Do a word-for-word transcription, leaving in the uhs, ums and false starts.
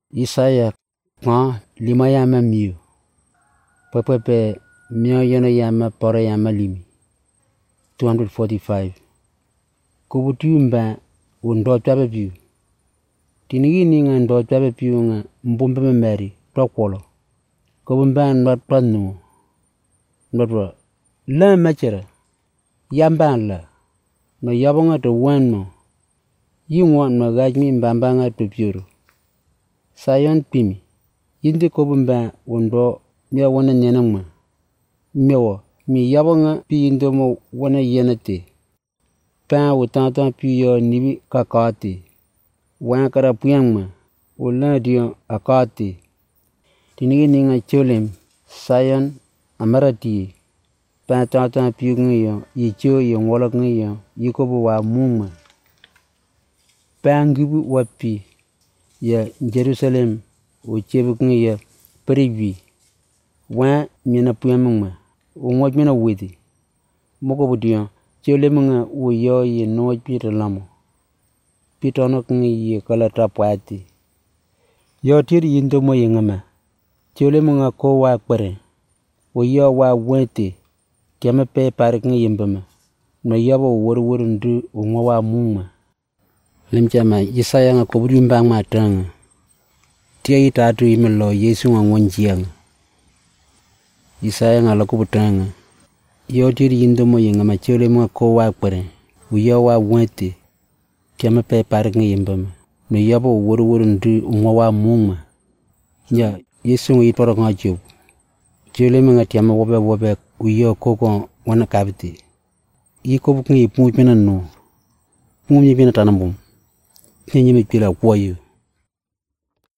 Isaya nga lima yama miu. Pepepe mio yono yama pore yama limi. two forty-five. Kubutu mba undo twabe piu. Tinigi ni nga ndo twabe piu nga mbumbe memeri tokwolo. Kubumba ndot panu. Ndot la machera. Yamba la. No yabonga to wano. Yingwa no gajmi mbamba nga to piuru. Sayon pimi. Yindi kubumba undo mia wana nyana mwa. Miawa. Mi yabonga pi yindo mo wana yenate. Pa utanta pi yo nibi kakati. Wana kara puyangma. Ula diyo akati. Tinigi ninga cholem. Sayon amarati. Pa tanta pi ngayon. Yicho yung walak ngayon. Yikobu wa muma. Pa ngibu wapi. Ya Jerusalem. Uchebu ngayon. Peribi. Wana mina puyamma. Ungwaj mina widi. Moko budiyo. Cholem nga uyo ye noj pita lamo. Pitono kangi ye kala tapwati. Yo tiri yindo mo yengama. Cholem nga ko wa kwere. Uyo wa wete. Kiame pe parik nga yimbama. No yabo wuru wuru ndu ungwa wa muma. Limchama Isaya nga kuburi mbang matanga. Tia itatu imelo Yesu nga ngonjiang. Isaya nga lakubutanga. Yo tiri yindo mo yengama cholem nga ko wa kwere. Uyo wa wete. Kiame pe parik nga yimbama. No yabo wuru wuru ndu ungwa wa muma. Ya Yesu nga itoro nga job. Cholem nga tiama wobe wobe uyo koko wana kabiti. Iko bukungi pungi pina no. Pungi pina tanambum. Nyinyi mipila kwa yu.